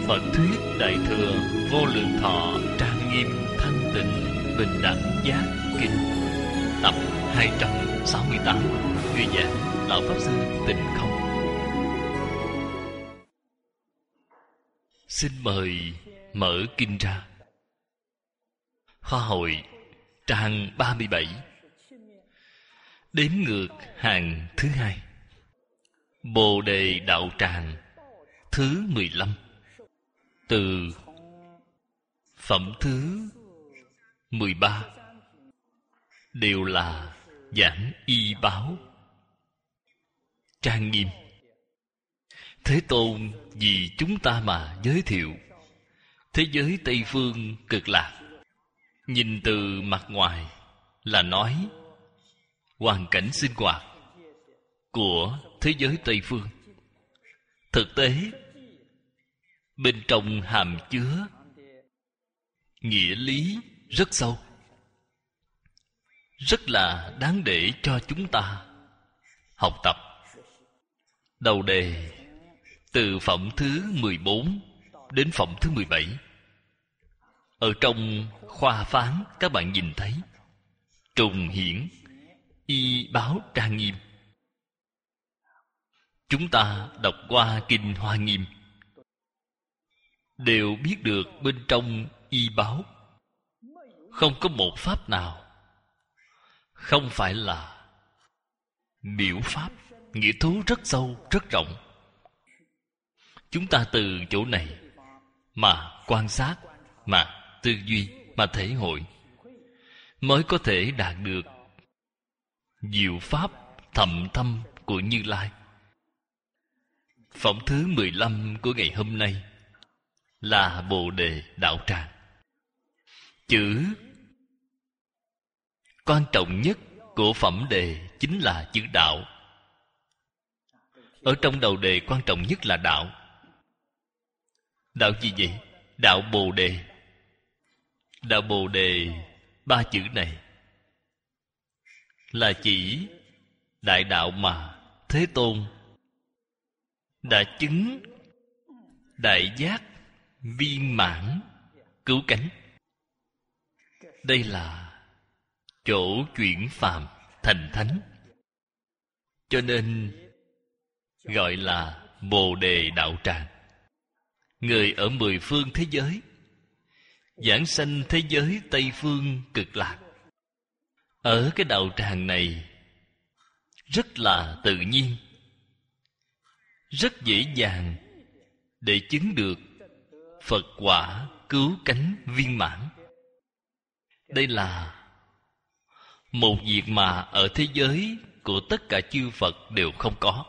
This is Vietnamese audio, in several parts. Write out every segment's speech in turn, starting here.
Phật thuyết Đại thừa Vô Lượng Thọ Trang Nghiêm Thanh Tịnh Bình Đẳng Giác Kinh, tập 268, chuyên giảng Lão Pháp Sư Tịnh Không. Xin mời mở kinh ra. Khoa hội trang 37, đếm ngược hàng thứ 2, Bồ Đề Đạo Tràng thứ 15, từ phẩm thứ 13, đều là giảng y báo. Trang nghiêm. Thế Tôn vì chúng ta mà giới thiệu thế giới Tây Phương Cực Lạc. Nhìn từ mặt ngoài là nói hoàn cảnh sinh hoạt của thế giới Tây Phương. Thực tế bên trong hàm chứa nghĩa lý rất sâu, rất là đáng để cho chúng ta học tập. Đầu đề từ phẩm thứ 14 đến phẩm thứ 17. Ở trong khoa phán các bạn nhìn thấy trùng hiển y báo trang nghiêm. Chúng ta đọc qua kinh Hoa Nghiêm đều biết được bên trong y báo không có một pháp nào không phải là biểu pháp, nghĩa thú rất sâu, rất rộng. Chúng ta từ chỗ này mà quan sát, mà tư duy, mà thể hội, mới có thể đạt được diệu pháp thậm thâm của Như Lai. Phẩm thứ 15 của ngày hôm nay là Bồ Đề Đạo Tràng. Chữ quan trọng nhất của phẩm đề chính là chữ đạo. Ở trong đầu đề quan trọng nhất là đạo. Đạo gì vậy? Đạo Bồ Đề. Đạo Bồ Đề, ba chữ này là chỉ đại đạo mà Thế Tôn đã chứng đại giác viên mãn cứu cánh. Đây là chỗ chuyển phàm thành thánh, cho nên gọi là Bồ Đề Đạo Tràng. Người ở 10 phương thế giới giảng sanh thế giới Tây Phương Cực Lạc. Ở cái đạo tràng này rất là tự nhiên, rất dễ dàng để chứng được Phật quả cứu cánh viên mãn. Đây là một việc mà ở thế giới của tất cả chư Phật đều không có,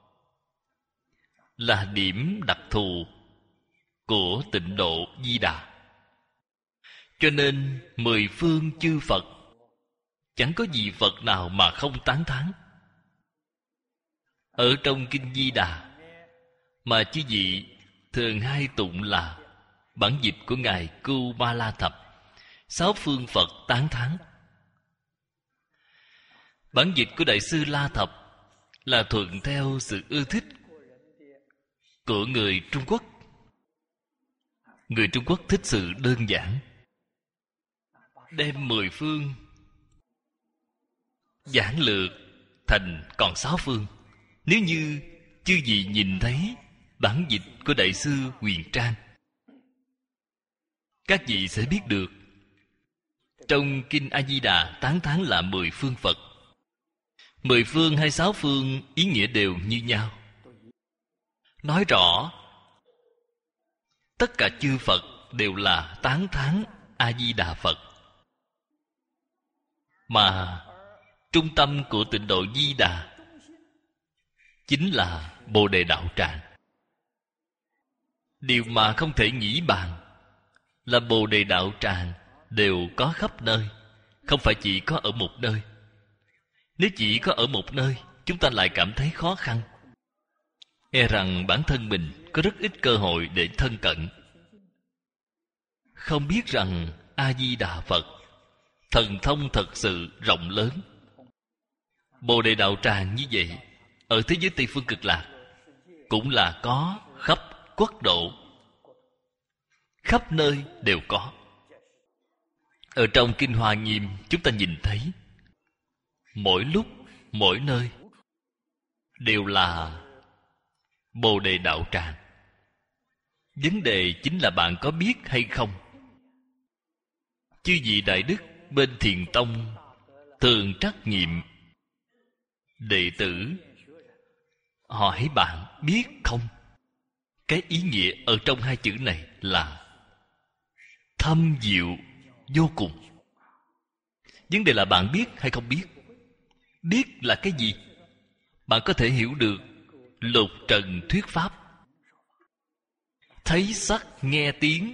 là điểm đặc thù của Tịnh Độ Di Đà. Cho nên 10 phương chư Phật chẳng có gì Phật nào mà không tán thán. Ở trong kinh Di Đà mà chư vị thường hay tụng là bản dịch của ngài Cưu Ma La Thập, 6 phương Phật tán thán. Bản dịch của Đại sư La Thập là thuận theo sự ưa thích của người Trung Quốc. Người Trung Quốc thích sự đơn giản, đem 10 phương giản lược thành còn 6 phương. Nếu như chư vị nhìn thấy bản dịch của Đại sư Huyền Trang, các vị sẽ biết được trong kinh A Di Đà tán thán là 10 phương Phật. 10 phương hay 6 phương ý nghĩa đều như nhau, nói rõ tất cả chư Phật đều là tán thán A Di Đà Phật. Mà trung tâm của Tịnh Độ Di Đà chính là Bồ Đề Đạo Tràng. Điều mà không thể nghĩ bàn là Bồ Đề Đạo Tràng đều có khắp nơi, không phải chỉ có ở một nơi. Nếu chỉ có ở một nơi, chúng ta lại cảm thấy khó khăn, e rằng bản thân mình có rất ít cơ hội để thân cận. Không biết rằng A Di Đà Phật thần thông thật sự rộng lớn. Bồ Đề Đạo Tràng như vậy ở thế giới Tây Phương Cực Lạc cũng là có khắp quốc độ, khắp nơi đều có. Ở trong Kinh Hoa Nghiêm chúng ta nhìn thấy mỗi lúc mỗi nơi đều là Bồ Đề Đạo Tràng. Vấn đề chính là bạn có biết hay không. Chư vị đại đức bên Thiền Tông thường trắc nghiệm đệ tử, hỏi bạn biết không. Cái ý nghĩa ở trong hai chữ này là thâm diệu vô cùng. Vấn đề là bạn biết hay không biết. Biết là cái gì? Bạn có thể hiểu được lục trần thuyết pháp, thấy sắc nghe tiếng,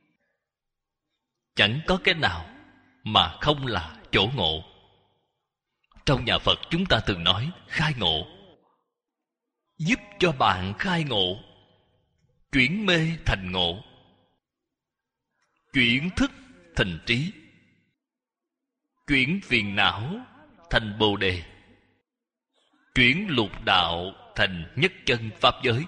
chẳng có cái nào mà không là chỗ ngộ. Trong nhà Phật chúng ta thường nói khai ngộ, giúp cho bạn khai ngộ, chuyển mê thành ngộ, chuyển thức thành trí, chuyển phiền não thành bồ đề, chuyển lục đạo thành nhất chân pháp giới,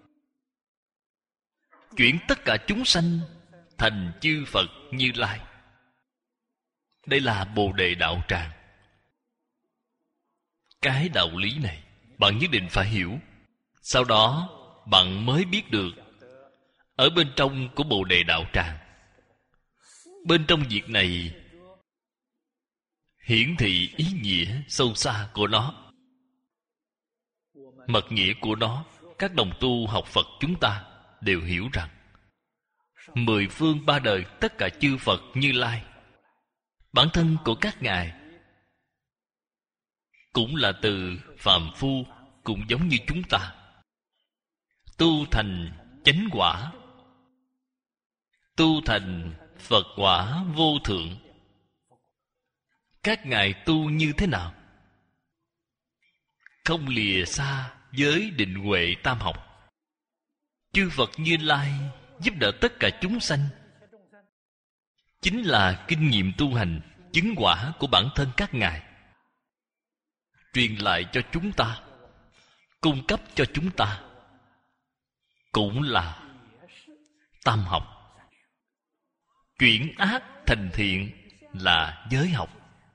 chuyển tất cả chúng sanh thành chư Phật Như Lai. Đây là Bồ Đề Đạo Tràng. Cái đạo lý này bạn nhất định phải hiểu. Sau đó bạn mới biết được ở bên trong của Bồ Đề Đạo Tràng, bên trong việc này hiển thị ý nghĩa sâu xa của nó. Mật nghĩa của nó, các đồng tu học Phật chúng ta đều hiểu rằng mười phương ba đời tất cả chư Phật Như Lai, bản thân của các ngài cũng là từ phàm phu, cũng giống như chúng ta, tu thành chánh quả, tu thành Phật quả vô thượng. Các ngài tu như thế nào? Không lìa xa giới định huệ tam học. Chư Phật Như Lai giúp đỡ tất cả chúng sanh, chính là kinh nghiệm tu hành chứng quả của bản thân các ngài, truyền lại cho chúng ta, cung cấp cho chúng ta, cũng là tam học. Chuyển ác thành thiện là giới học,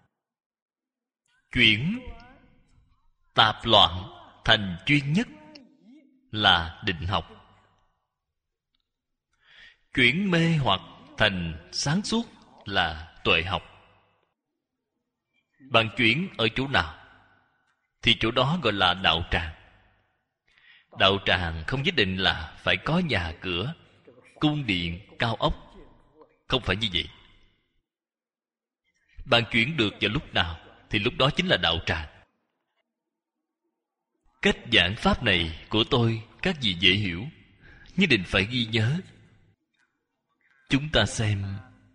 chuyển tạp loạn thành chuyên nhất là định học, chuyển mê hoặc thành sáng suốt là tuệ học. Bạn chuyển ở chỗ nào thì chỗ đó gọi là đạo tràng. Đạo tràng không nhất định là phải có nhà cửa, cung điện, cao ốc. Không phải như vậy. Bạn chuyển được vào lúc nào thì lúc đó chính là đạo tràng. Cách giảng pháp này của tôi các vị dễ hiểu, nhất định phải ghi nhớ. Chúng ta xem,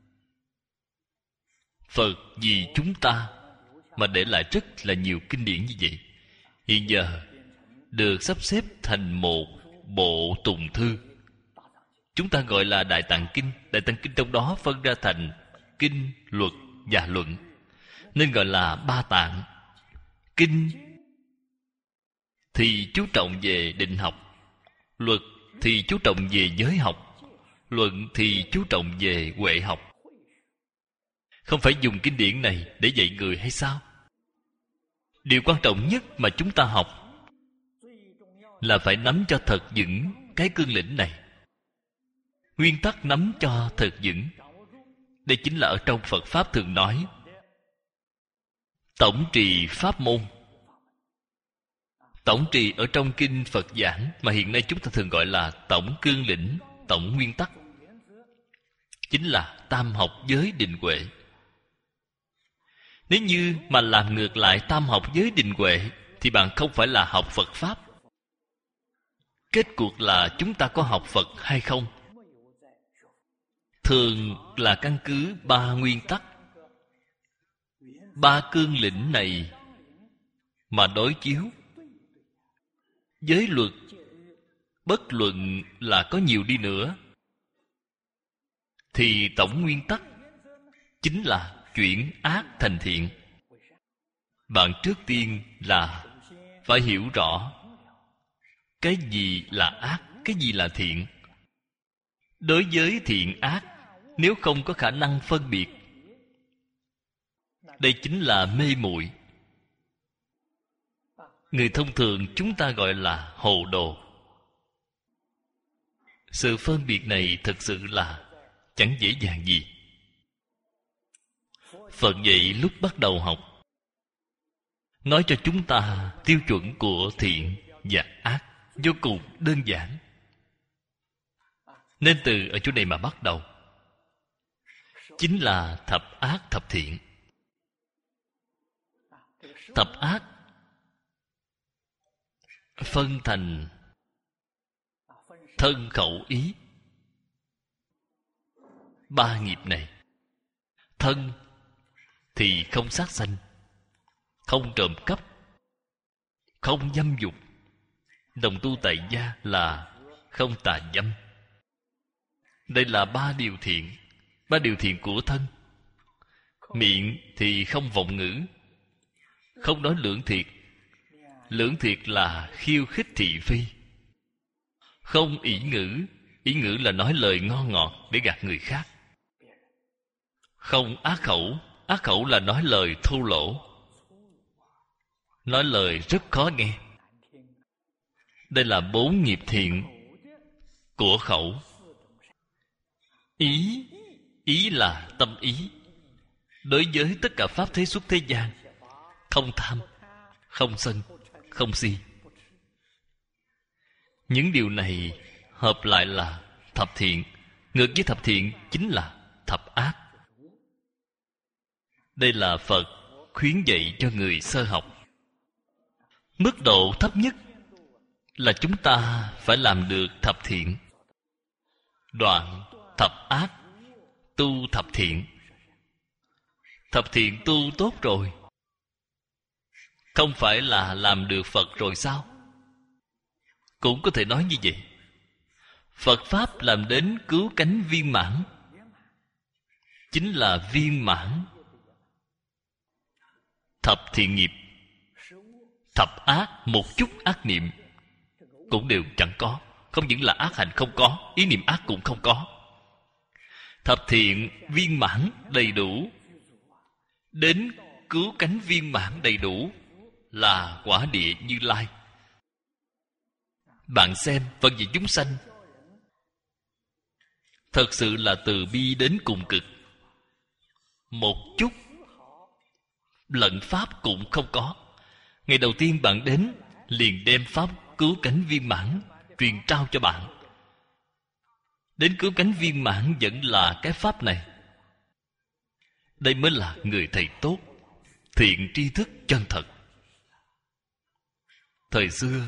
Phật vì chúng ta mà để lại rất là nhiều kinh điển như vậy, hiện giờ được sắp xếp thành một bộ tùng thư. Chúng ta gọi là Đại Tạng Kinh. Đại Tạng Kinh trong đó phân ra thành kinh, luật và luận, nên gọi là ba tạng. Kinh thì chú trọng về định học, luật thì chú trọng về giới học, luận thì chú trọng về huệ học. Không phải dùng kinh điển này để dạy người hay sao? Điều quan trọng nhất mà chúng ta học là phải nắm cho thật vững cái cương lĩnh này. Nguyên tắc nắm cho thật vững. Đây chính là ở trong Phật Pháp thường nói tổng trì pháp môn. Tổng trì ở trong kinh Phật giảng mà hiện nay chúng ta thường gọi là tổng cương lĩnh, tổng nguyên tắc, chính là tam học giới định huệ. Nếu như mà làm ngược lại tam học giới định huệ thì bạn không phải là học Phật Pháp. Kết cuộc là chúng ta có học Phật hay không? Thường là căn cứ ba nguyên tắc, ba cương lĩnh này mà đối chiếu. Giới luật, bất luận là có nhiều đi nữa, thì tổng nguyên tắc chính là chuyển ác thành thiện. Bạn trước tiên là phải hiểu rõ cái gì là ác, cái gì là thiện. Đối với thiện ác, nếu không có khả năng phân biệt, đây chính là mê muội. Người thông thường chúng ta gọi là hồ đồ. Sự phân biệt này thực sự là chẳng dễ dàng gì. Phật dạy lúc bắt đầu học, nói cho chúng ta tiêu chuẩn của thiện và ác vô cùng đơn giản. Nên từ ở chỗ này mà bắt đầu, chính là thập ác thập thiện. Thập ác phân thành thân khẩu ý. Ba nghiệp này. Thân thì không sát sanh, không trộm cắp, không dâm dục. Đồng tu tại gia là không tà dâm. Đây là ba điều thiện. Ba điều thiện của thân. Miệng thì không vọng ngữ, không nói lưỡng thiệt. Lưỡng thiệt là khiêu khích thị phi. Không ỷ ngữ. Ỷ ngữ là nói lời ngon ngọt để gạt người khác. Không ác khẩu. Ác khẩu là nói lời thô lỗ, nói lời rất khó nghe. Đây là bốn nghiệp thiện của khẩu. Ý. Ý là tâm ý. Đối với tất cả pháp thế xuất thế gian, không tham, không sân, không si. Những điều này hợp lại là thập thiện. Ngược với thập thiện chính là thập ác. Đây là Phật khuyến dạy cho người sơ học. Mức độ thấp nhất là chúng ta phải làm được thập thiện, đoạn thập ác, tu thập thiện. Thập thiện tu tốt rồi, không phải là làm được Phật rồi sao? Cũng có thể nói như vậy. Phật Pháp làm đến cứu cánh viên mãn, chính là viên mãn thập thiện nghiệp. Thập ác, một chút ác niệm cũng đều chẳng có. Không những là ác hành không có, ý niệm ác cũng không có. Thập thiện viên mãn đầy đủ, đến cứu cánh viên mãn đầy đủ là quả địa Như Lai. Bạn xem phần về chúng sanh, thật sự là từ bi đến cùng cực. Một chút lận pháp cũng không có. Ngày đầu tiên bạn đến, liền đem pháp cứu cánh viên mãn truyền trao cho bạn. Đến cứu cánh viên mãn vẫn là cái pháp này. Đây mới là người thầy tốt, thiện tri thức chân thật. Thời xưa,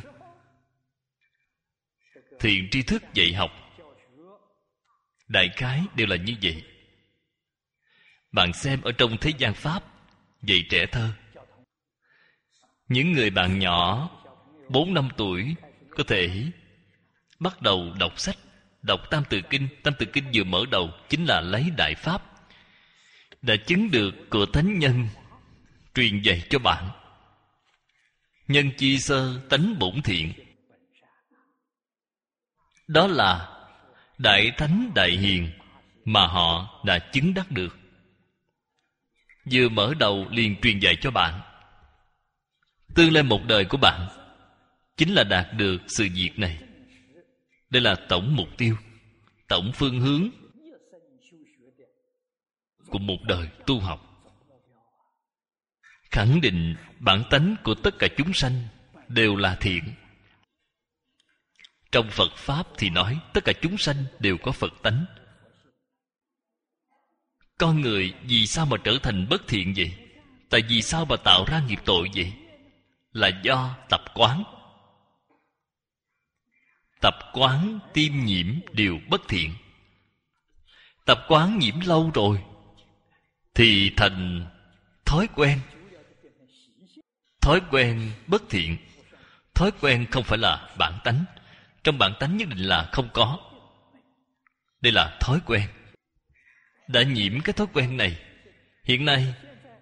thiện tri thức dạy học đại khái đều là như vậy. Bạn xem ở trong thế gian pháp dạy trẻ thơ, những người bạn nhỏ 4-5 tuổi có thể bắt đầu đọc sách, đọc Tam Tự Kinh. Tam Tự Kinh vừa mở đầu chính là lấy đại pháp, đã chứng được của thánh nhân truyền dạy cho bạn. Nhân chi sơ tánh bổn thiện. Đó là đại thánh đại hiền mà họ đã chứng đắc được. Vừa mở đầu liền truyền dạy cho bạn. Tương lai một đời của bạn chính là đạt được sự việc này. Đây là tổng mục tiêu, tổng phương hướng của một đời tu học. Khẳng định bản tánh của tất cả chúng sanh đều là thiện. Trong Phật Pháp thì nói tất cả chúng sanh đều có Phật tánh. Con người vì sao mà trở thành bất thiện vậy? Tại vì sao mà tạo ra nghiệp tội vậy? Là do tập quán. Tập quán tiêm nhiễm điều bất thiện. Tập quán nhiễm lâu rồi thì thành thói quen. Thói quen bất thiện. Thói quen không phải là bản tánh. Trong bản tánh nhất định là không có. Đây là thói quen. Đã nhiễm cái thói quen này. Hiện nay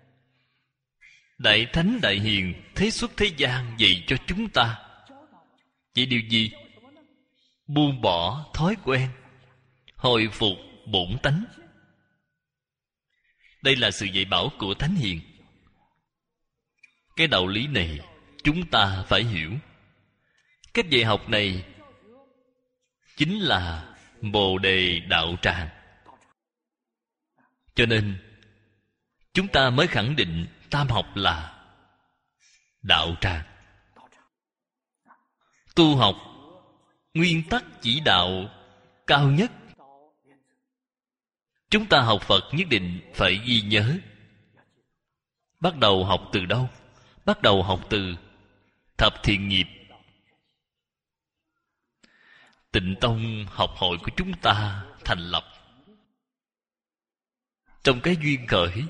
Đại Thánh Đại Hiền thế xuất thế gian dạy cho chúng ta. Vậy điều gì? Buông bỏ thói quen. hồi phục bổn tánh. Đây là sự dạy bảo của Thánh Hiền. Cái đạo lý này chúng ta phải hiểu. Cách dạy học này chính là Bồ Đề Đạo Tràng. Cho nên chúng ta mới khẳng định tam học là đạo tràng. Tu học nguyên tắc chỉ đạo cao nhất. Chúng ta học Phật nhất định phải ghi nhớ. Bắt đầu học từ đâu? Bắt đầu học từ thập thiện nghiệp. Tịnh Tông học hội của chúng ta thành lập trong cái duyên khởi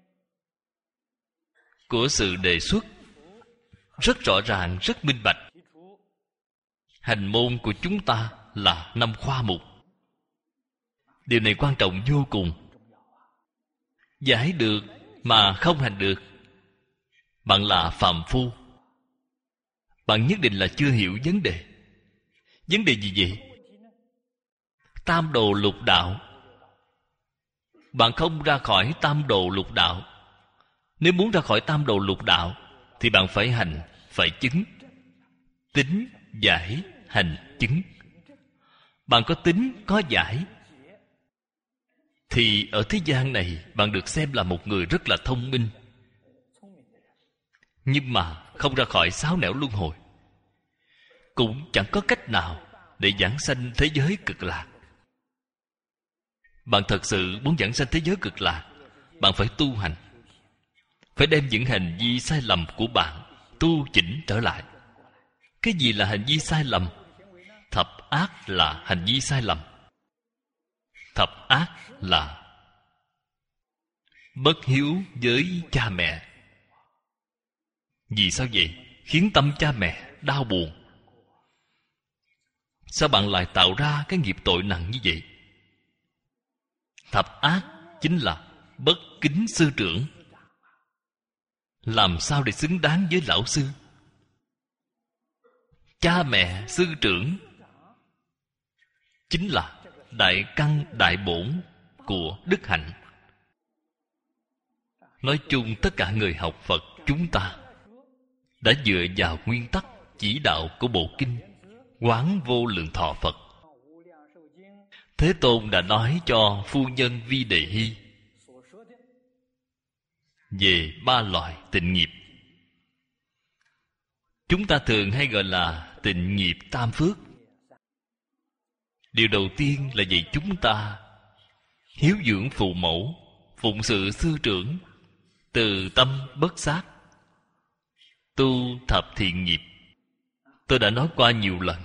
của sự đề xuất rất rõ ràng, rất minh bạch. Hành môn của chúng ta là 5 khoa mục. Điều này quan trọng vô cùng. Giải được mà không hành được, bạn là phàm phu. Bạn nhất định là chưa hiểu vấn đề. Vấn đề gì vậy? Tam đồ lục đạo. Bạn không ra khỏi tam đồ lục đạo. Nếu muốn ra khỏi tam đồ lục đạo thì bạn phải hành, phải chứng. Tính, giải, hành, chứng. Bạn có tính, có giải thì ở thế gian này bạn được xem là một người rất là thông minh. Nhưng mà không ra khỏi sáu nẻo luân hồi, cũng chẳng có cách nào để giảng sanh thế giới cực lạc. Bạn thật sự muốn giảng sanh thế giới cực lạc, bạn phải tu hành, phải đem những hành vi sai lầm của bạn tu chỉnh trở lại. Cái gì là hành vi sai lầm? Thập ác là hành vi sai lầm. Thập ác là bất hiếu với cha mẹ. Vì sao vậy? Khiến tâm cha mẹ đau buồn. Sao bạn lại tạo ra cái nghiệp tội nặng như vậy? Thập ác chính là bất kính sư trưởng. Làm sao để xứng đáng với lão sư? Cha mẹ, sư trưởng chính là đại căn đại bổn của đức hạnh. Nói chung tất cả người học Phật chúng ta đã dựa vào nguyên tắc chỉ đạo của bộ kinh Quán Vô Lượng Thọ Phật. Thế Tôn đã nói cho phu nhân Vi Đề Hy về 3 loại tịnh nghiệp. Chúng ta thường hay gọi là tịnh nghiệp tam phước. Điều đầu tiên là dạy chúng ta hiếu dưỡng phụ mẫu, phụng sự sư trưởng, từ tâm bất sát, tu thập thiện nghiệp. Tôi đã nói qua nhiều lần.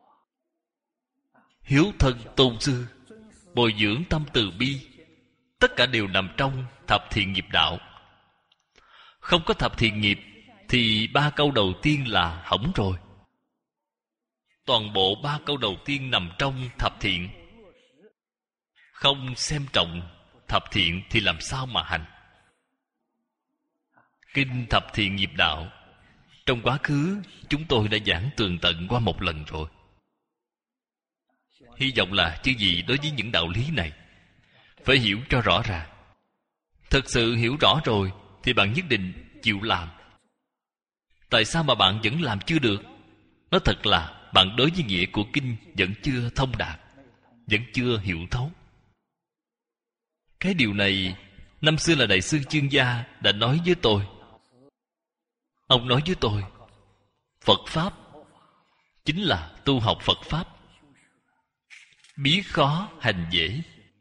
Hiếu thân tôn sư, bồi dưỡng tâm từ bi, tất cả đều nằm trong thập thiện nghiệp đạo. Không có thập thiện nghiệp thì 3 câu đầu tiên là hỏng rồi. Toàn bộ 3 câu đầu tiên nằm trong thập thiện. Không xem trọng thập thiện thì làm sao mà hành? Kinh Thập Thiện Nghiệp Đạo trong quá khứ chúng tôi đã giảng tường tận qua một lần rồi. Hy vọng là chư vị đối với những đạo lý này phải hiểu cho rõ ràng. Thật sự hiểu rõ rồi thì bạn nhất định chịu làm. Tại sao mà bạn vẫn làm chưa được? Nói thật là bạn đối với nghĩa của kinh vẫn chưa thông đạt, vẫn chưa hiểu thấu. Cái điều này năm xưa là Đại sư Chương Gia đã nói với tôi. Ông nói với tôi, Phật Pháp chính là tu học Phật Pháp, biết khó hành dễ.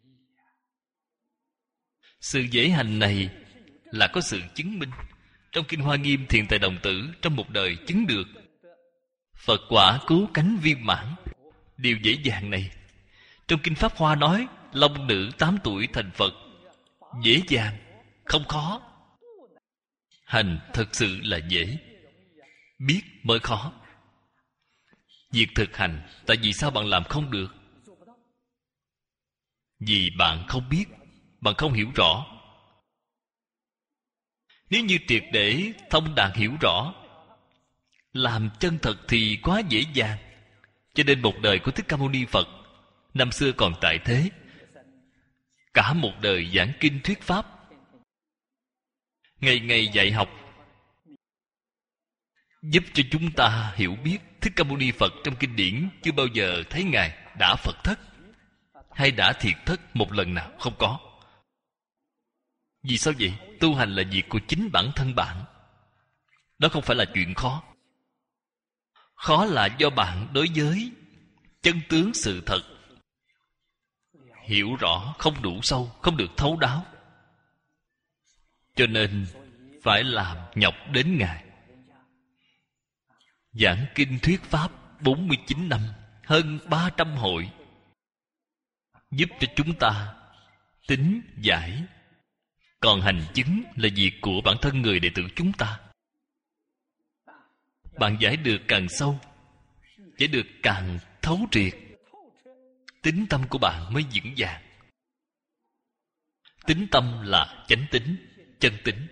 Sự dễ hành này là có sự chứng minh. Trong Kinh Hoa Nghiêm Thiền Tài Đồng Tử trong một đời chứng được Phật quả cứu cánh viên mãn. Điều dễ dàng này trong Kinh Pháp Hoa nói long nữ 8 tuổi thành Phật. Dễ dàng, không khó. Hành thật sự là dễ, biết mới khó. Việc thực hành, tại vì sao bạn làm không được? Vì bạn không biết, bạn không hiểu rõ. Nếu như triệt để thông đạt hiểu rõ, làm chân thật thì quá dễ dàng. Cho nên một đời của Thích Ca Mâu Ni Phật năm xưa còn tại thế, cả một đời giảng kinh thuyết pháp, ngày ngày dạy học, giúp cho chúng ta hiểu biết Thích Ca Mâu Ni Phật trong kinh điển chưa bao giờ thấy Ngài đã Phật thất hay đã thiệt thất một lần nào, không có. Vì sao vậy? Tu hành là việc của chính bản thân bạn. Đó không phải là chuyện khó. Khó là do bạn đối với chân tướng sự thật hiểu rõ không đủ sâu, không được thấu đáo. Cho nên phải làm nhọc đến Ngài. Giảng kinh thuyết pháp 49 năm, hơn 300 hội, giúp cho chúng ta tín giải. Còn hành chứng là việc của bản thân người đệ tử chúng ta. Bạn giải được càng sâu, giải được càng thấu triệt, tín tâm của bạn mới vững vàng. Tín tâm là chánh tín, chân tín.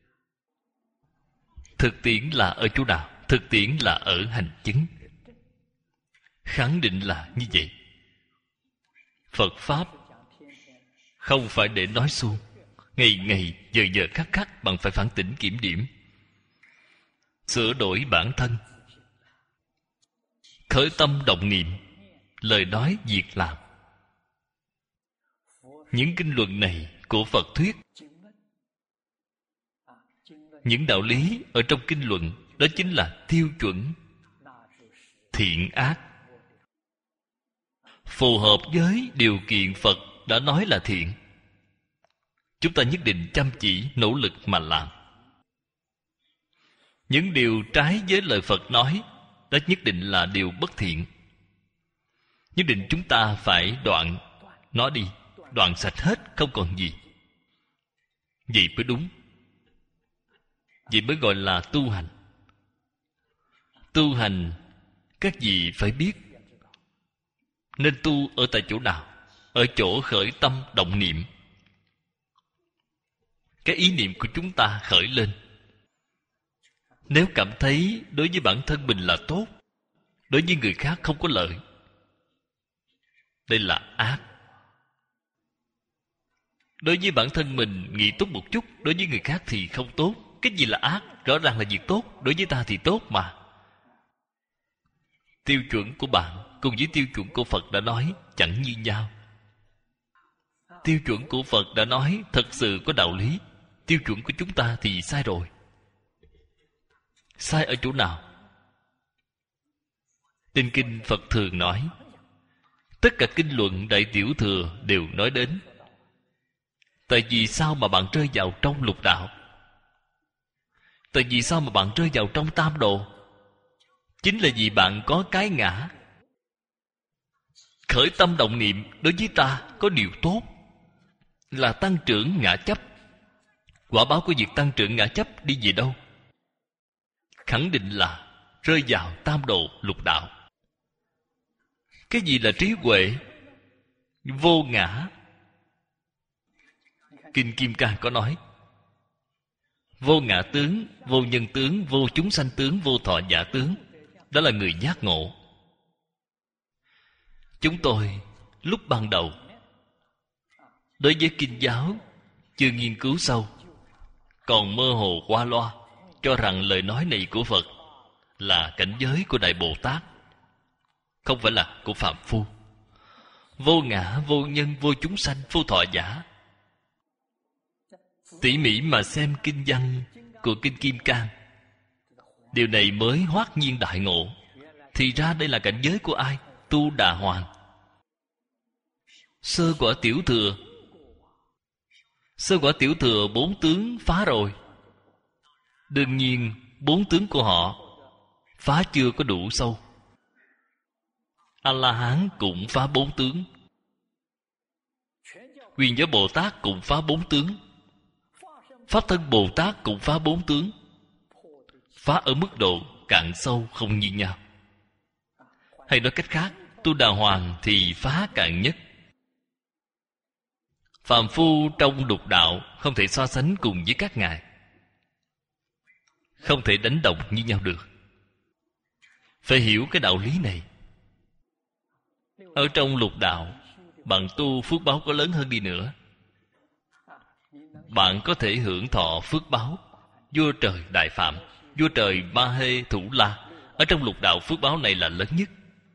Thực tiễn là ở chỗ nào? Thực tiễn là ở hành chứng. Khẳng định là như vậy. Phật Pháp không phải để nói suông. Ngày ngày, giờ giờ khắc khắc bạn phải phản tỉnh kiểm điểm, sửa đổi bản thân, khởi tâm động niệm, lời nói việc làm. Những kinh luận này của Phật thuyết, những đạo lý ở trong kinh luận, đó chính là tiêu chuẩn thiện ác, phù hợp với điều kiện Phật đã nói là thiện. Chúng ta nhất định chăm chỉ nỗ lực mà làm. Những điều trái với lời Phật nói, đó nhất định là điều bất thiện. Nhất định chúng ta phải đoạn nó đi, đoạn sạch hết, không còn gì. Vậy mới đúng. Vậy mới gọi là tu hành. Tu hành, các vị phải biết nên tu ở tại chỗ nào? Ở chỗ khởi tâm động niệm. Cái ý niệm của chúng ta khởi lên. Nếu cảm thấy đối với bản thân mình là tốt, đối với người khác không có lợi, đây là ác. Đối với bản thân mình nghĩ tốt một chút, đối với người khác thì không tốt. Cái gì là ác? Rõ ràng là việc tốt. Đối với ta thì tốt mà. Tiêu chuẩn của bạn cùng với tiêu chuẩn của Phật đã nói chẳng như nhau. Tiêu chuẩn của Phật đã nói thật sự có đạo lý. Tiêu chuẩn của chúng ta thì sai rồi. Sai ở chỗ nào? Trên kinh Phật thường nói, tất cả kinh luận Đại Tiểu Thừa đều nói đến. Tại vì sao mà bạn rơi vào trong lục đạo? Tại vì sao mà bạn rơi vào trong tam độ? Chính là vì bạn có cái ngã. Khởi tâm động niệm đối với ta có điều tốt, là tăng trưởng ngã chấp. Quả báo của việc tăng trưởng ngã chấp đi về đâu? Khẳng định là rơi vào tam độ lục đạo. Cái gì là trí huệ? Vô ngã. Kinh Kim Cang có nói, vô ngã tướng, vô nhân tướng, vô chúng sanh tướng, vô thọ giả tướng. Đó là người giác ngộ. Chúng tôi lúc ban đầu đối với kinh giáo chưa nghiên cứu sâu, còn mơ hồ qua loa, cho rằng lời nói này của Phật là cảnh giới của Đại Bồ Tát, không phải là của phàm phu. Vô ngã, vô nhân, vô chúng sanh, vô thọ giả. Tỉ mỉ mà xem kinh văn của kinh Kim Cang, điều này mới hoát nhiên đại ngộ. Thì ra đây là cảnh giới của ai? Tu Đà Hoàng. Sơ quả tiểu thừa. Sơ quả tiểu thừa 4 tướng phá rồi. Đương nhiên 4 tướng của họ phá chưa có đủ sâu. A-la-hán cũng phá 4 tướng. Quyền Giới Bồ Tát cũng phá 4 tướng. Pháp Thân Bồ Tát cũng phá 4 tướng. Phá ở mức độ cạn sâu không như nhau. Hay nói cách khác, Tu Đà Hoàng thì phá cạn nhất. Phàm phu trong lục đạo không thể so sánh cùng với các ngài, không thể đánh đồng như nhau được. Phải hiểu cái đạo lý này. Ở trong lục đạo, bạn tu phước báo có lớn hơn đi nữa, bạn có thể hưởng thọ phước báo. Vua trời Đại Phạm, vua trời Ma Hê Thủ La, ở trong lục đạo phước báo này là lớn nhất.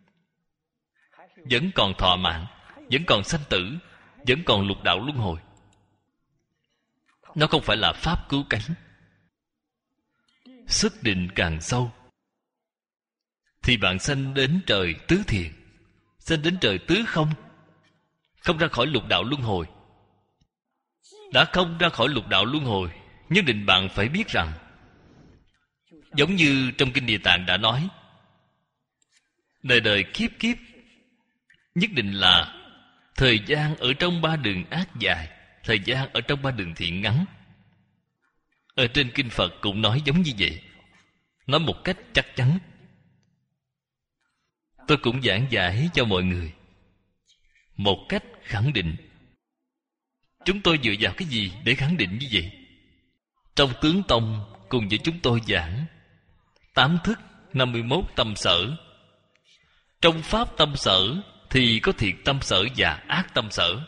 Vẫn còn thọ mạng, vẫn còn sanh tử, vẫn còn lục đạo luân hồi. Nó không phải là pháp cứu cánh. Sức định càng sâu thì bạn sanh đến trời tứ thiền, sanh đến trời tứ không, không ra khỏi lục đạo luân hồi. Đã không ra khỏi lục đạo luân hồi, nhất định bạn phải biết rằng, giống như trong Kinh Địa Tạng đã nói, đời đời kiếp kiếp nhất định là thời gian ở trong ba đường ác dài, thời gian ở trong ba đường thiện ngắn. Ở trên Kinh Phật cũng nói giống như vậy, nói một cách chắc chắn. Tôi cũng giảng giải cho mọi người một cách khẳng định. Chúng tôi dựa vào cái gì để khẳng định như vậy? Trong Tướng Tông cùng với chúng tôi giảng 8 thức 51 tâm sở. Trong Pháp tâm sở thì có thiện tâm sở và ác tâm sở.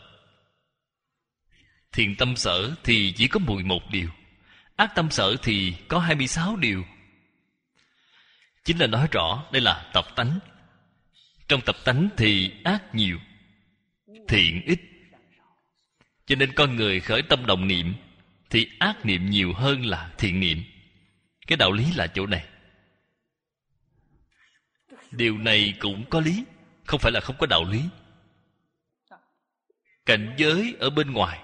Thiện tâm sở thì chỉ có 11 điều, ác tâm sở thì có 26 điều. Chính là nói rõ đây là tập tánh. Trong tập tánh thì ác nhiều, thiện ít. Cho nên con người khởi tâm động niệm thì ác niệm nhiều hơn là thiện niệm. Cái đạo lý là chỗ này. Điều này cũng có lý, không phải là không có đạo lý. Cảnh giới ở bên ngoài,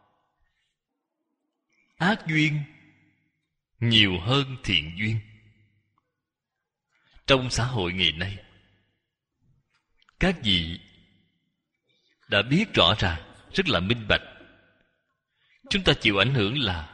ác duyên nhiều hơn thiện duyên. Trong xã hội ngày nay, các vị đã biết rõ ràng, rất là minh bạch. Chúng ta chịu ảnh hưởng là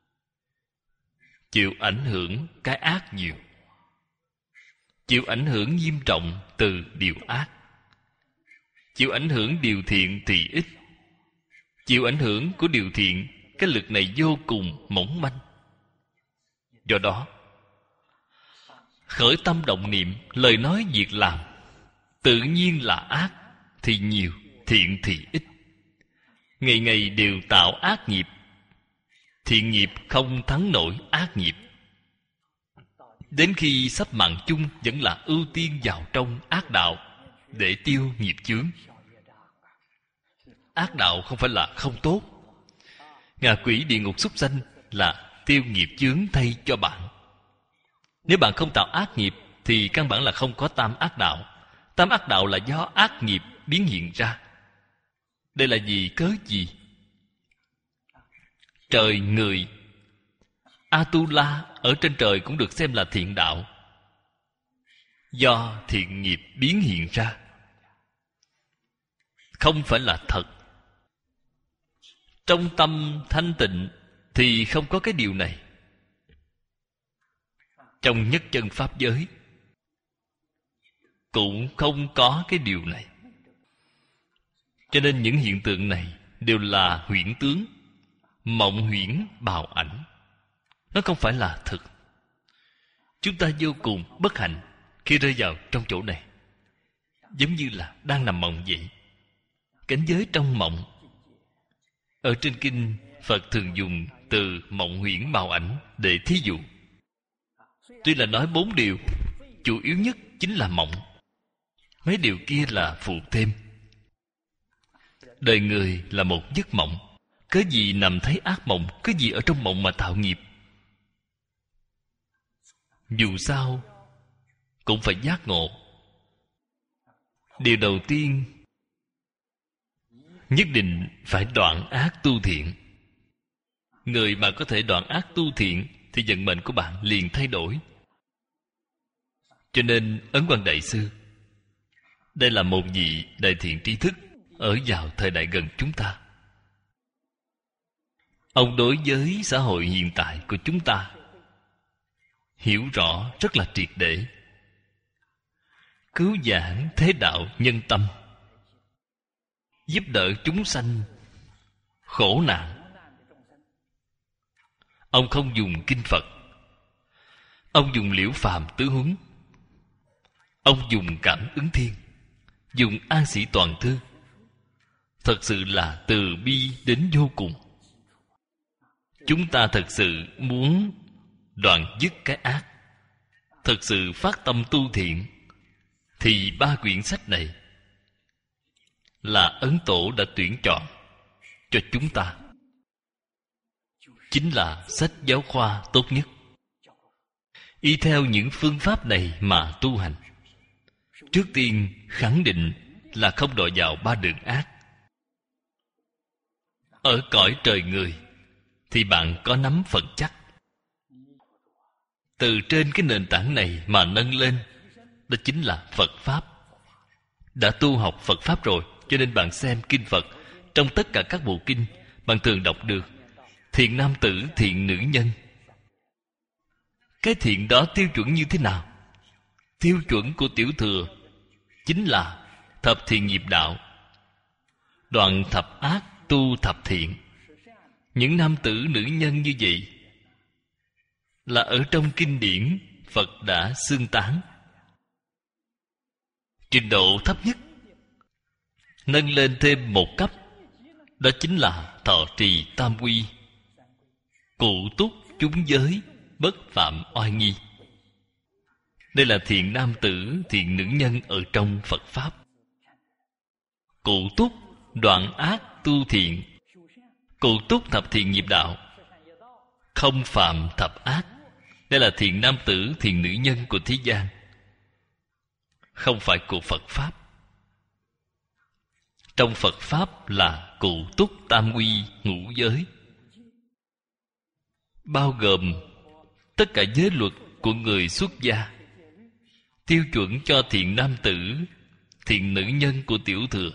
chịu ảnh hưởng cái ác nhiều, chịu ảnh hưởng nghiêm trọng từ điều ác. Chịu ảnh hưởng điều thiện thì ít, chịu ảnh hưởng của điều thiện, cái lực này vô cùng mỏng manh. Do đó, khởi tâm động niệm, lời nói việc làm tự nhiên là ác thì nhiều, thiện thì ít. Ngày ngày đều tạo ác nghiệp, thiện nghiệp không thắng nổi ác nghiệp. Đến khi sắp mạng chung vẫn là ưu tiên vào trong ác đạo để tiêu nghiệp chướng. Ác đạo không phải là không tốt. Ngạ quỷ địa ngục súc sanh là tiêu nghiệp chướng thay cho bạn. Nếu bạn không tạo ác nghiệp thì căn bản là không có tam ác đạo. Tam ác đạo là do ác nghiệp biến hiện ra. Đây là vì cớ gì? Trời người Atula ở trên trời cũng được xem là thiện đạo, do thiện nghiệp biến hiện ra, không phải là thật. Trong tâm thanh tịnh thì không có cái điều này. Trong nhất chân pháp giới cũng không có cái điều này. Cho nên những hiện tượng này đều là huyễn tướng, mộng huyễn bào ảnh. Nó không phải là thực. Chúng ta vô cùng bất hạnh khi rơi vào trong chỗ này. Giống như là đang nằm mộng vậy. Cảnh giới trong mộng. Ở trên kinh, Phật thường dùng từ mộng huyễn bào ảnh để thí dụ. Tuy là nói 4 điều, chủ yếu nhất chính là mộng. Mấy điều kia là phụ thêm. Đời người là một giấc mộng. Cớ gì nằm thấy ác mộng, cớ gì ở trong mộng mà tạo nghiệp. Dù sao cũng phải giác ngộ. Điều đầu tiên, nhất định phải đoạn ác tu thiện. Người mà có thể đoạn ác tu thiện thì vận mệnh của bạn liền thay đổi. Cho nên Ấn Quang Đại Sư, đây là một vị đại thiện tri thức ở vào thời đại gần chúng ta. Ông đối với xã hội hiện tại của chúng ta hiểu rõ rất là triệt để. Cứu giảng thế đạo nhân tâm, giúp đỡ chúng sanh khổ nạn. Ông không dùng kinh Phật, ông dùng liễu phàm tứ huấn. Ông dùng cảm ứng thiên, dùng an sĩ toàn thư. Thật sự là từ bi đến vô cùng. chúng ta thật sự muốn đoạn dứt cái ác, thật sự phát tâm tu thiện, thì 3 quyển sách này là Ấn Tổ đã tuyển chọn cho chúng ta, chính là sách giáo khoa tốt nhất. Y theo những phương pháp này mà tu hành, trước tiên khẳng định là không đọa vào 3 đường ác. Ở cõi trời người thì bạn có nắm phần chắc. Từ trên cái nền tảng này mà nâng lên, đó chính là Phật Pháp. Đã tu học Phật Pháp rồi, cho nên bạn xem kinh Phật, trong tất cả các bộ kinh, bạn thường đọc được thiện nam tử, thiện nữ nhân. Cái thiện đó tiêu chuẩn như thế nào? Tiêu chuẩn của Tiểu Thừa chính là thập thiện nghiệp đạo, đoạn thập ác, tu thập thiện. Những nam tử nữ nhân như vậy là ở trong kinh điển Phật đã xưng tán. Trình độ thấp nhất nâng lên thêm một cấp, đó chính là thọ trì tam quy, cụ túc chúng giới, bất phạm oai nghi. Đây là thiện nam tử, thiện nữ nhân ở trong Phật Pháp. Cụ túc đoạn ác tu thiện, cụ túc thập thiện nghiệp đạo, không phạm thập ác. Đây là thiện nam tử, thiện nữ nhân của thế gian, không phải của Phật Pháp. Trong Phật Pháp là cụ túc tam quy, ngũ giới, bao gồm tất cả giới luật của người xuất gia, tiêu chuẩn cho thiện nam tử, thiện nữ nhân của Tiểu Thừa.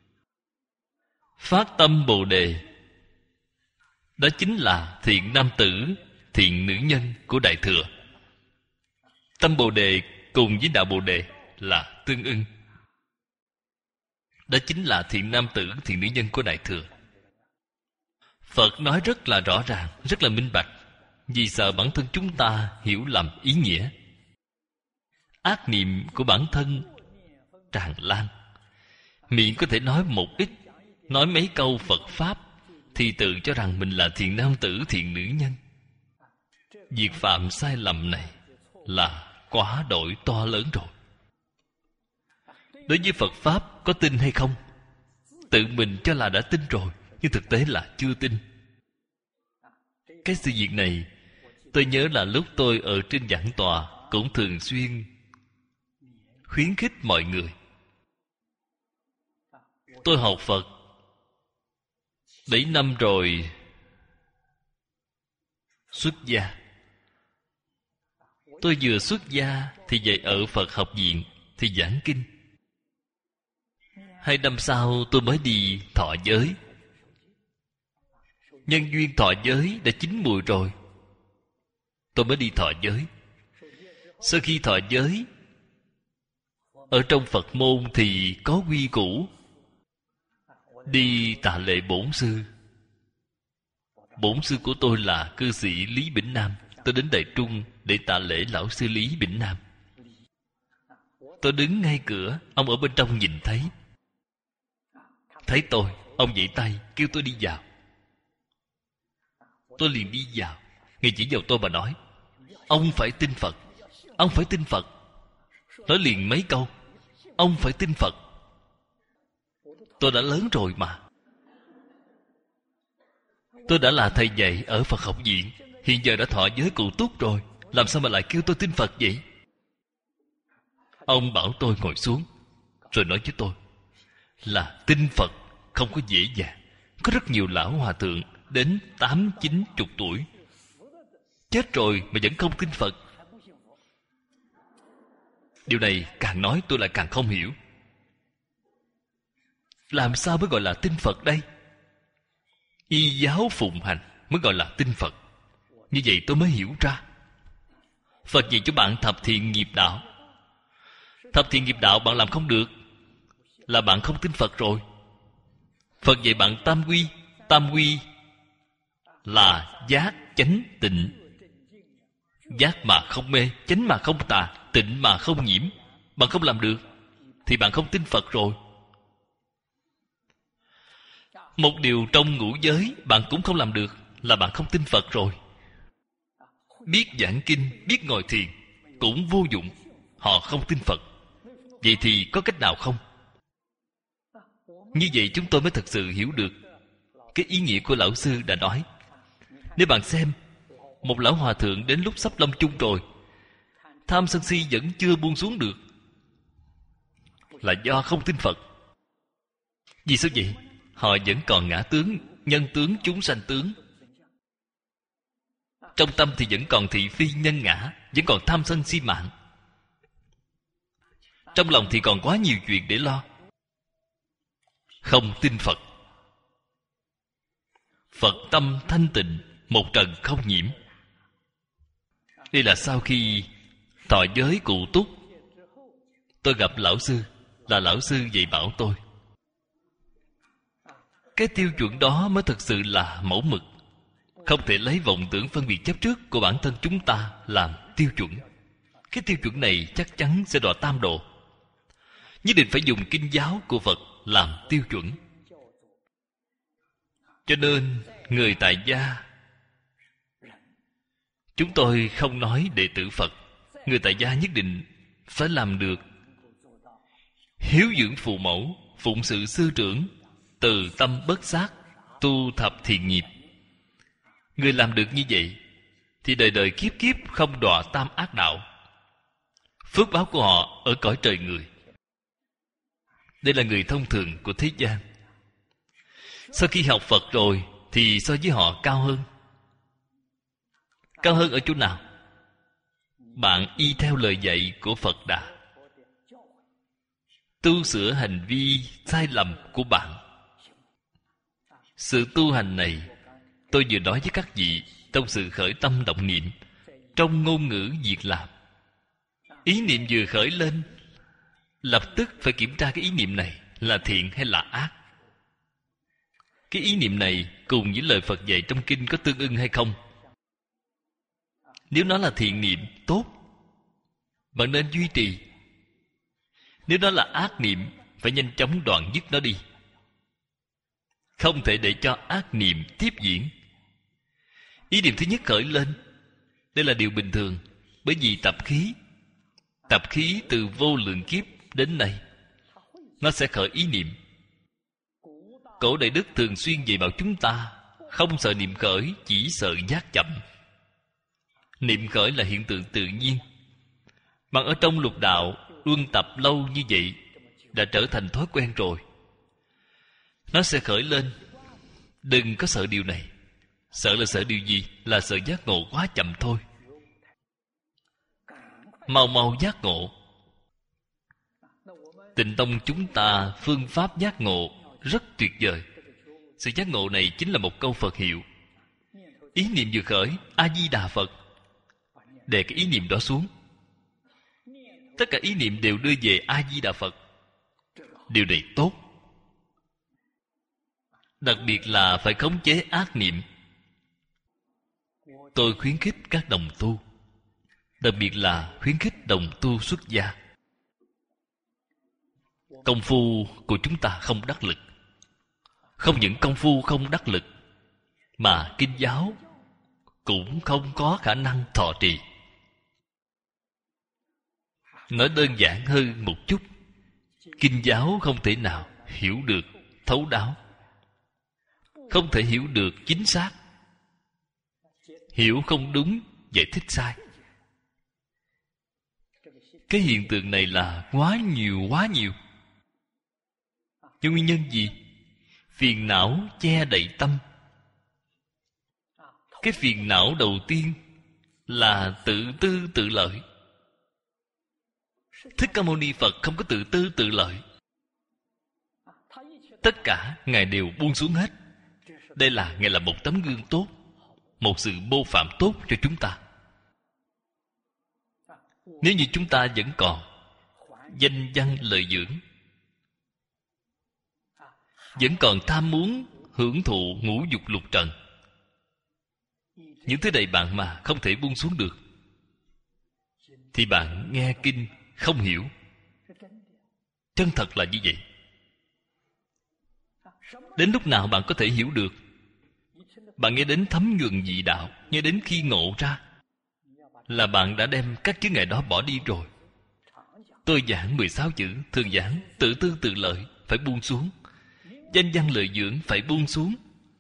Phát tâm Bồ Đề, đó chính là thiện nam tử, thiện nữ nhân của Đại Thừa. Tâm Bồ Đề cùng với Đạo Bồ Đề là tương ưng. Đó chính là thiện nam tử, thiện nữ nhân của Đại Thừa. Phật nói rất là rõ ràng, rất là minh bạch, vì sợ bản thân chúng ta hiểu lầm ý nghĩa. Ác niệm của bản thân tràn lan, miệng có thể nói một ít, nói mấy câu Phật Pháp thì tự cho rằng mình là thiện nam tử, thiện nữ nhân. Việc phạm sai lầm này là quá đổi to lớn rồi. Đối với Phật Pháp có tin hay không? Tự mình cho là đã tin rồi, nhưng thực tế là chưa tin. Cái sự việc này tôi nhớ là lúc tôi ở trên giảng tòa cũng thường xuyên khuyến khích mọi người. Tôi học Phật 7 năm rồi xuất gia. Tôi vừa xuất gia thì dạy ở Phật học viện, thì giảng kinh. 2 năm sau tôi mới đi thọ giới. Nhân duyên thọ giới đã chín mùi rồi, tôi mới đi thọ giới. Sau khi thọ giới, ở trong Phật môn thì có quy củ đi tạ lễ bổn sư. Bổn sư của tôi là cư sĩ Lý Bỉnh Nam. Tôi đến Đại Trung để tạ lễ lão sư Lý Bỉnh Nam. Tôi đứng ngay cửa, ông ở bên trong nhìn thấy. Thấy tôi, ông vẫy tay kêu tôi đi vào. Tôi liền đi vào. Ngài chỉ vào tôi mà nói: ông phải tin Phật, ông phải tin Phật. Nói liền mấy câu: ông phải tin Phật. Tôi đã lớn rồi mà. Tôi đã là thầy dạy ở Phật học viện, hiện giờ đã thọ giới cụ túc rồi, làm sao mà lại kêu tôi tin Phật vậy? Ông bảo tôi ngồi xuống, rồi nói với tôi là tin Phật không có dễ dàng. Có rất nhiều lão hòa thượng đến 8-90 tuổi chết rồi mà vẫn không tin Phật. Điều này càng nói tôi lại càng không hiểu. Làm sao mới gọi là tin Phật đây? Y giáo phụng hành mới gọi là tin Phật. Như vậy tôi mới hiểu ra. Phật dạy cho bạn thập thiện nghiệp đạo. Thập thiện nghiệp đạo bạn làm không được là bạn không tin Phật rồi. Phật dạy bạn tam quy. Tam quy là giác, chánh, tịnh. Giác mà không mê, chánh mà không tà, tịnh mà không nhiễm. Bạn không làm được thì bạn không tin Phật rồi. Một điều trong ngũ giới bạn cũng không làm được là bạn không tin Phật rồi. Biết giảng kinh, biết ngồi thiền cũng vô dụng. Họ không tin Phật. Vậy thì có cách nào không? Như vậy chúng tôi mới thật sự hiểu được cái ý nghĩa của lão sư đã nói. Nếu bạn xem, một lão hòa thượng đến lúc sắp lâm chung rồi, tham sân si vẫn chưa buông xuống được, là do không tin Phật. Vì sao vậy? Họ vẫn còn ngã tướng, nhân tướng, chúng sanh tướng. Trong tâm thì vẫn còn thị phi nhân ngã, vẫn còn tham sân si mạng. Trong lòng thì còn quá nhiều chuyện để lo. Không tin Phật. Phật tâm thanh tịnh, một trần không nhiễm. Đây là sau khi thọ giới cụ túc, tôi gặp lão sư, là lão sư dạy bảo tôi. Cái tiêu chuẩn đó mới thực sự là mẫu mực. Không thể lấy vọng tưởng phân biệt chấp trước của bản thân chúng ta làm tiêu chuẩn. Cái tiêu chuẩn này chắc chắn sẽ đọa tam độ. Nhất định phải dùng kinh giáo của Phật làm tiêu chuẩn. Cho nên người tại gia, chúng tôi không nói đệ tử Phật, người tại gia nhất định phải làm được hiếu dưỡng phụ mẫu, phụng sự sư trưởng, từ tâm bất sát, tu thập thiện nghiệp. Người làm được như vậy thì đời đời kiếp kiếp không đọa tam ác đạo. Phước báo của họ ở cõi trời người. Đây là người thông thường của thế gian. Sau khi học Phật rồi thì so với họ cao hơn. Cao hơn ở chỗ nào? Bạn y theo lời dạy của Phật Đà, tu sửa hành vi sai lầm của bạn. Sự tu hành này tôi vừa nói với các vị trong sự khởi tâm động niệm, trong ngôn ngữ việc làm. Ý niệm vừa khởi lên, lập tức phải kiểm tra cái ý niệm này là thiện hay là ác. Cái ý niệm này cùng với lời Phật dạy trong kinh có tương ưng hay không? Nếu nó là thiện niệm tốt, bạn nên duy trì. Nếu nó là ác niệm, phải nhanh chóng đoạn dứt nó đi. Không thể để cho ác niệm tiếp diễn. Ý niệm thứ nhất khởi lên, đây là điều bình thường. Bởi vì tập khí từ vô lượng kiếp đến nay, nó sẽ khởi ý niệm. Cổ Đại Đức thường xuyên dạy bảo chúng ta, không sợ niệm khởi, chỉ sợ giác chậm. Niệm khởi là hiện tượng tự nhiên. Bạn ở trong lục đạo luân tập lâu như vậy, đã trở thành thói quen rồi. Nó sẽ khởi lên. Đừng có sợ điều này. Sợ là sợ điều gì? Là sợ giác ngộ quá chậm thôi. Mau mau giác ngộ. Tịnh tông chúng ta phương pháp giác ngộ rất tuyệt vời. Sự giác ngộ này chính là một câu Phật hiệu. Ý niệm vừa khởi, A-di-đà Phật, để cái ý niệm đó xuống. Tất cả ý niệm đều đưa về A-di-đà Phật. Điều này tốt. Đặc biệt là phải khống chế ác niệm. Tôi khuyến khích các đồng tu, đặc biệt là khuyến khích đồng tu xuất gia. Công phu của chúng ta không đắc lực. Không những công phu không đắc lực, mà kinh giáo cũng không có khả năng thọ trì. Nói đơn giản hơn một chút, kinh giáo không thể nào hiểu được thấu đáo, không thể hiểu được chính xác. Hiểu không đúng, giải thích sai. Cái hiện tượng này là quá nhiều. Nhưng nguyên nhân gì? Phiền não che đậy tâm. Cái phiền não đầu tiên là tự tư tự lợi. Thích Ca Mâu Ni Phật không có tự tư tự lợi. Tất cả Ngài đều buông xuống hết. Đây là Ngài là một tấm gương tốt, một sự mô phạm tốt cho chúng ta. Nếu như chúng ta vẫn còn danh văn lợi dưỡng, vẫn còn tham muốn hưởng thụ ngũ dục lục trần, những thứ này bạn mà không thể buông xuống được, thì bạn nghe kinh không hiểu. Chân thật là như vậy. Đến lúc nào bạn có thể hiểu được? Bạn nghe đến thấm nhuần vị đạo, nghe đến khi ngộ ra, là bạn đã đem các chướng ngại đó bỏ đi rồi. Tôi giảng 16 chữ, thường giảng tự tư tự lợi phải buông xuống, danh văn lợi dưỡng phải buông xuống,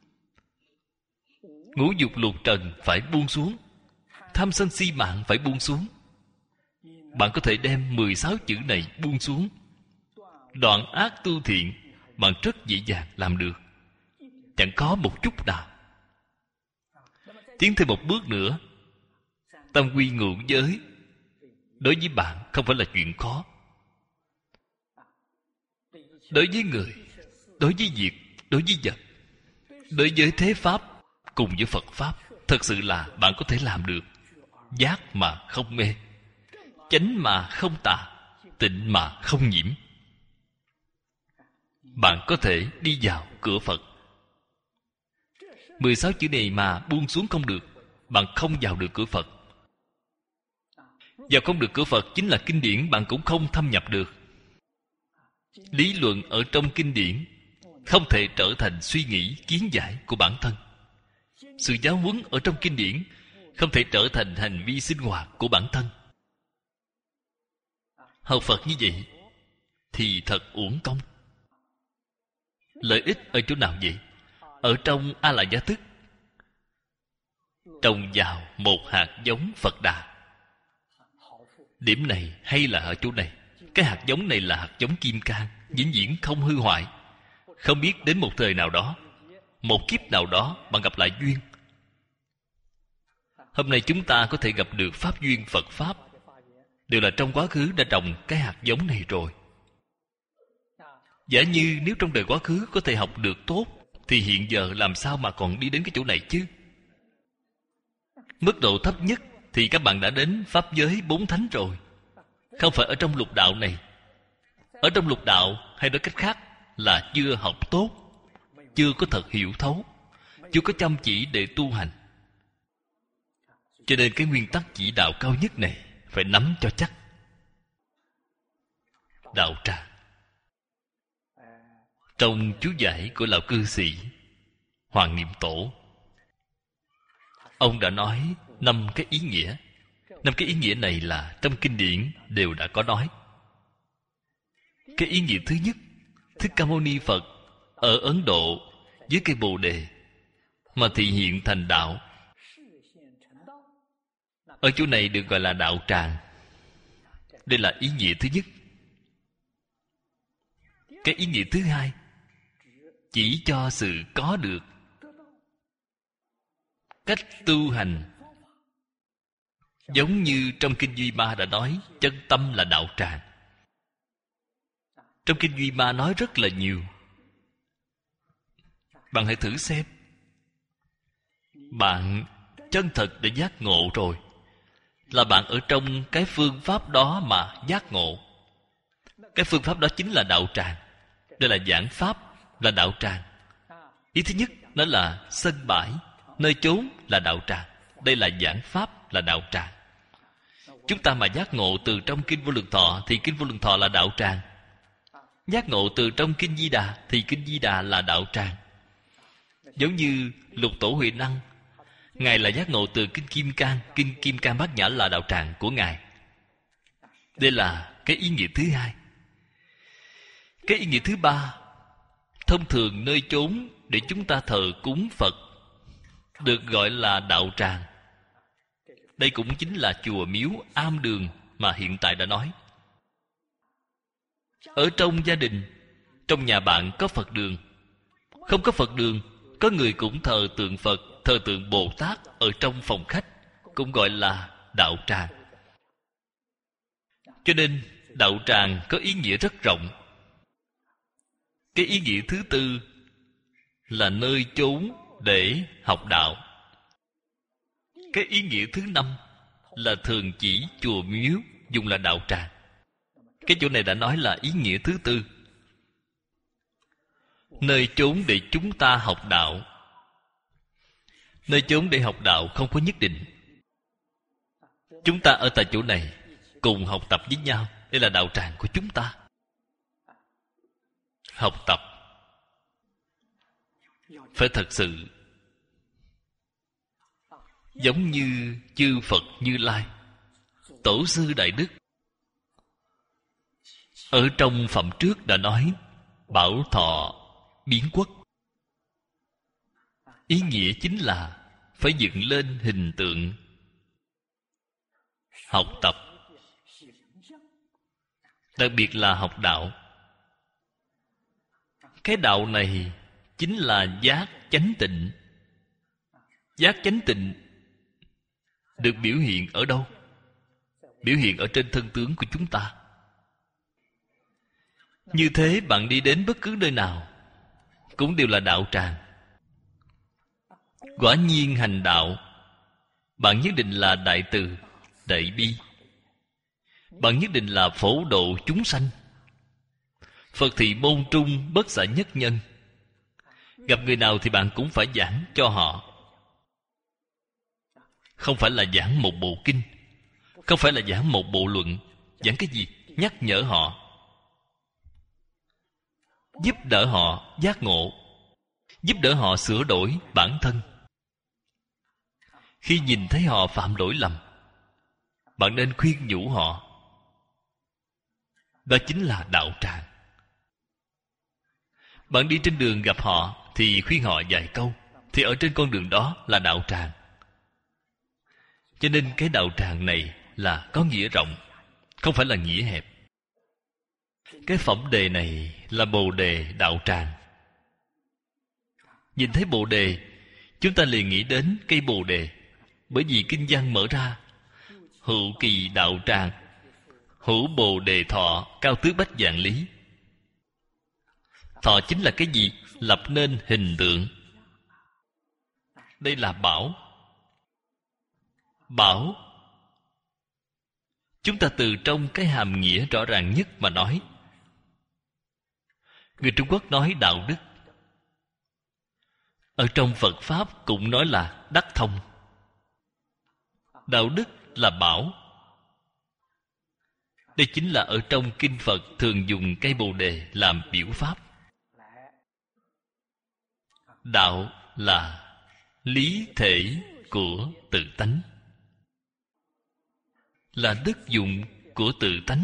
ngũ dục lục trần phải buông xuống, tham sân si mạng phải buông xuống. Bạn có thể đem 16 chữ này buông xuống, đoạn ác tu thiện, bạn rất dễ dàng làm được, chẳng có một chút nào. Tiến thêm một bước nữa, tam quy ngũ giới đối với bạn không phải là chuyện khó. Đối với người, đối với việc, đối với vật, đối với thế pháp cùng với Phật pháp, thật sự là bạn có thể làm được. Giác mà không mê, chánh mà không tà, tịnh mà không nhiễm. Bạn có thể đi vào cửa Phật. 16 chữ này mà buông xuống không được, bạn không vào được cửa Phật. Vào không được cửa Phật chính là kinh điển bạn cũng không thâm nhập được. Lý luận ở trong kinh điển không thể trở thành suy nghĩ kiến giải của bản thân. Sự giáo huấn ở trong kinh điển không thể trở thành hành vi sinh hoạt của bản thân. Học Phật như vậy thì thật uổng công. Lợi ích ở chỗ nào vậy? Ở trong A La Gia Thức trồng vào một hạt giống Phật Đà. Điểm này hay là ở chỗ này. Cái hạt giống này là hạt giống kim cang, vĩnh viễn không hư hoại. Không biết đến một thời nào đó, một kiếp nào đó bạn gặp lại duyên. Hôm nay chúng ta có thể gặp được pháp duyên Phật pháp, đều là trong quá khứ đã trồng cái hạt giống này rồi. Giả như nếu trong đời quá khứ có thể học được tốt, thì hiện giờ làm sao mà còn đi đến cái chỗ này chứ? Mức độ thấp nhất thì các bạn đã đến pháp giới 4 thánh rồi. Không phải ở trong lục đạo này. Ở trong lục đạo, hay nói cách khác là chưa học tốt, chưa có thật hiểu thấu, chưa có chăm chỉ để tu hành. Cho nên cái nguyên tắc chỉ đạo cao nhất này phải nắm cho chắc. Đạo tràng. Trong chú giải của lão cư sĩ Hoàng Niệm Tổ, ông đã nói 5 cái ý nghĩa. 5 cái ý nghĩa này là trong kinh điển đều đã có nói. Cái ý nghĩa thứ nhất, Thích Ca Mâu Ni Phật ở Ấn Độ với cây Bồ Đề mà thị hiện thành đạo. Ở chỗ này được gọi là đạo tràng. Đây là ý nghĩa thứ nhất. Cái ý nghĩa thứ hai, chỉ cho sự có được cách tu hành. Giống như trong Kinh Duy Ma đã nói, chân tâm là đạo tràng. Trong Kinh Duy Ma nói rất là nhiều. Bạn hãy thử xem. Bạn chân thật để giác ngộ rồi, là bạn ở trong cái phương pháp đó mà giác ngộ. Cái phương pháp đó chính là đạo tràng. Đây là giảng pháp, là đạo tràng. Ý thứ nhất, nó là sân bãi, nơi chốn là đạo tràng. Đây là giảng pháp, là đạo tràng. Chúng ta mà giác ngộ từ trong Kinh Vô Lượng Thọ thì Kinh Vô Lượng Thọ là đạo tràng. Giác ngộ từ trong Kinh Di Đà thì Kinh Di Đà là đạo tràng. Giống như Lục Tổ Huệ Năng, Ngài là giác ngộ từ Kinh Kim Cang. Kinh Kim Cang Bát Nhã là đạo tràng của Ngài. Đây là cái ý nghĩa thứ hai. Cái ý nghĩa thứ ba, thông thường nơi chốn để chúng ta thờ cúng Phật được gọi là đạo tràng. Đây cũng chính là chùa miếu, am đường mà hiện tại đã nói. Ở trong gia đình, trong nhà bạn có Phật đường. Không có Phật đường, có người cũng thờ tượng Phật, thờ tượng Bồ Tát ở trong phòng khách, cũng gọi là đạo tràng. Cho nên đạo tràng có ý nghĩa rất rộng. Cái ý nghĩa thứ tư là nơi chốn để học đạo. Cái ý nghĩa thứ năm là thường chỉ chùa miếu dùng là đạo tràng. Cái chỗ này đã nói là ý nghĩa thứ tư. Nơi chốn để chúng ta học đạo. Nơi chốn để học đạo không có nhất định. Chúng ta ở tại chỗ này cùng học tập với nhau. Đây là đạo tràng của chúng ta. Học tập phải thật sự giống như chư Phật Như Lai, tổ sư Đại Đức. Ở trong phẩm trước đã nói bảo thọ biến quốc. Ý nghĩa chính là phải dựng lên hình tượng, học tập, đặc biệt là học đạo. Cái đạo này chính là giác chánh tịnh. Giác chánh tịnh được biểu hiện ở đâu? Biểu hiện ở trên thân tướng của chúng ta. Như thế bạn đi đến bất cứ nơi nào cũng đều là đạo tràng. Quả nhiên hành đạo, bạn nhất định là đại từ, đại bi. Bạn nhất định là phổ độ chúng sanh. Phật thị môn trung bất xả nhất nhân. Gặp người nào thì bạn cũng phải giảng cho họ. Không phải là giảng một bộ kinh, không phải là giảng một bộ luận. Giảng cái gì? Nhắc nhở họ, giúp đỡ họ giác ngộ, giúp đỡ họ sửa đổi bản thân. Khi nhìn thấy họ phạm lỗi lầm, bạn nên khuyên nhủ họ. Đó chính là đạo tràng. Bạn đi trên đường gặp họ thì khuyên họ vài câu, thì ở trên con đường đó là đạo tràng. Cho nên cái đạo tràng này là có nghĩa rộng, không phải là nghĩa hẹp. Cái phẩm đề này là bồ đề đạo tràng. Nhìn thấy bồ đề, chúng ta liền nghĩ đến cây bồ đề. Bởi vì kinh văn mở ra: hữu kỳ đạo tràng, hữu bồ đề thọ, cao tứ bách vạn lý. Thọ chính là cái gì? Lập nên hình tượng. Đây là bảo. Bảo, chúng ta từ trong cái hàm nghĩa rõ ràng nhất mà nói. Người Trung Quốc nói đạo đức, ở trong Phật Pháp cũng nói là đắc thông. Đạo đức là bảo. Đây chính là ở trong kinh Phật thường dùng cây bồ đề làm biểu pháp. Đạo là lý thể của tự tánh, là đức dụng của tự tánh.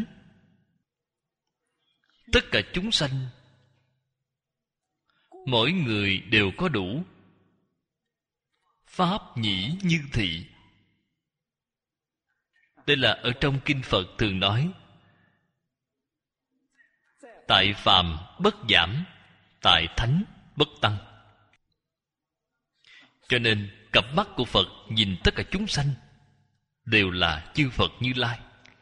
Tất cả chúng sanh, mỗi người đều có đủ. Pháp nhĩ như thị. Đây là ở trong kinh Phật thường nói: tại phàm bất giảm, tại thánh bất tăng. Cho nên cặp mắt của Phật nhìn tất cả chúng sanh đều là chư Phật Như Lai.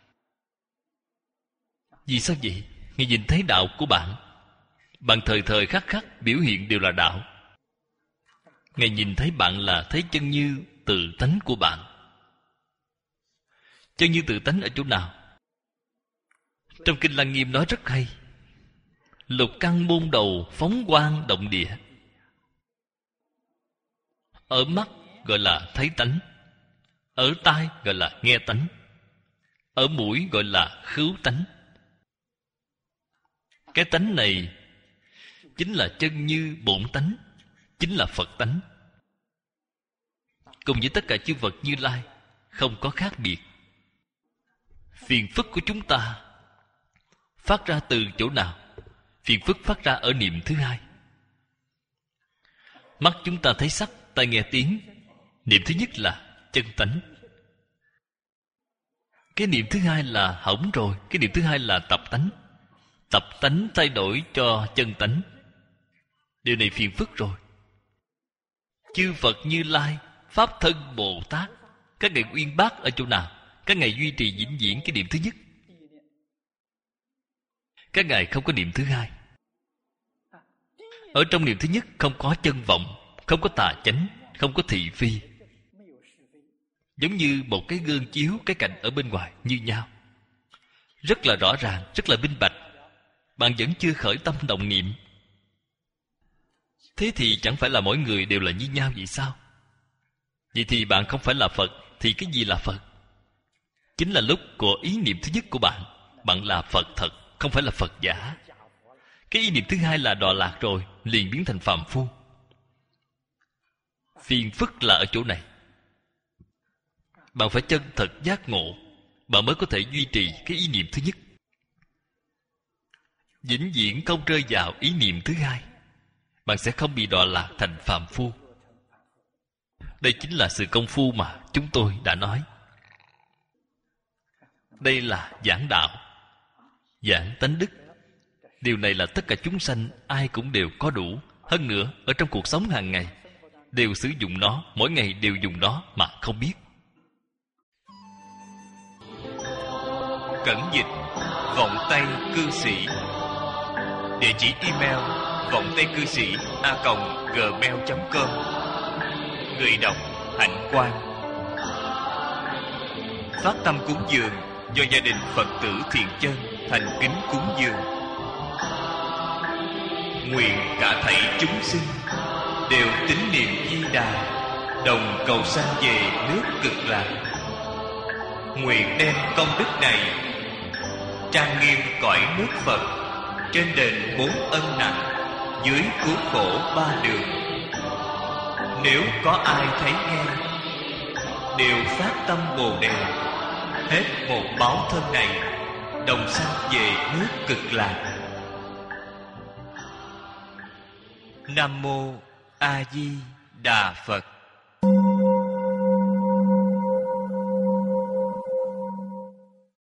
Vì sao vậy? Ngài nhìn thấy đạo của bạn, bạn thời thời khắc khắc biểu hiện đều là đạo. Ngài nhìn thấy bạn là thấy chân như tự tánh của bạn. Chân như tự tánh ở chỗ nào? Trong kinh Lăng Nghiêm nói rất hay: lục căn môn đầu phóng quang động địa. Ở mắt gọi là thấy tánh, ở tai gọi là nghe tánh, ở mũi gọi là khứu tánh. Cái tánh này chính là chân như bổn tánh, chính là Phật tánh. Cùng với tất cả chư Phật Như Lai không có khác biệt. Phiền phức của chúng ta phát ra từ chỗ nào? Phiền phức phát ra ở niệm thứ hai. Mắt chúng ta thấy sắc, tai nghe tiếng. Niệm thứ nhất là chân tánh. Cái niệm thứ hai là hỏng rồi. Cái niệm thứ hai là tập tánh. Tập tánh thay đổi cho chân tánh. Điều này phiền phức rồi. Chư Phật Như Lai, Pháp Thân Bồ Tát, các ngài uyên bác ở chỗ nào? Các ngài duy trì vĩnh viễn cái niệm thứ nhất. Các ngài không có niệm thứ hai. Ở trong niệm thứ nhất không có chân vọng, không có tà chánh, không có thị phi. Giống như một cái gương chiếu cái cảnh ở bên ngoài như nhau, rất là rõ ràng, rất là minh bạch. Bạn vẫn chưa khởi tâm động niệm. Thế thì chẳng phải là mỗi người đều là như nhau vậy sao? Vậy thì bạn không phải là Phật. Thì cái gì là Phật? Chính là lúc của ý niệm thứ nhất của bạn. Bạn là Phật thật, không phải là Phật giả. Cái ý niệm thứ hai là đọa lạc rồi, liền biến thành phàm phu. Phiền phức là ở chỗ này. Bạn phải chân thật giác ngộ, bạn mới có thể duy trì cái ý niệm thứ nhất. Vĩnh viễn không rơi vào ý niệm thứ hai, bạn sẽ không bị đọa lạc thành phàm phu. Đây chính là sự công phu mà chúng tôi đã nói. Đây là giảng đạo, giảng tánh đức. Điều này là tất cả chúng sanh ai cũng đều có đủ. Hơn nữa, ở trong cuộc sống hàng ngày đều sử dụng nó, mỗi ngày đều dùng nó mà không biết. Cẩn dịch Vọng Tây Cư Sĩ. Địa chỉ email vongtaicư sĩ@gmail.com. Người đọc Hạnh Quang. Phát tâm cúng dường do gia đình Phật tử Thiện Chân thành kính cúng dường. Nguyện cả thảy chúng sinh đều tín niệm Di Đà, đồng cầu sanh về nước Cực Lạc. Nguyện đem công đức này trang nghiêm cõi nước Phật, trên đền 4 ân nặng, dưới cứu khổ 3 đường. Nếu có ai thấy nghe, đều phát tâm Bồ Đề, hết một báo thân này, đồng sanh về nước Cực Lạc. Nam mô A Di Đà Phật.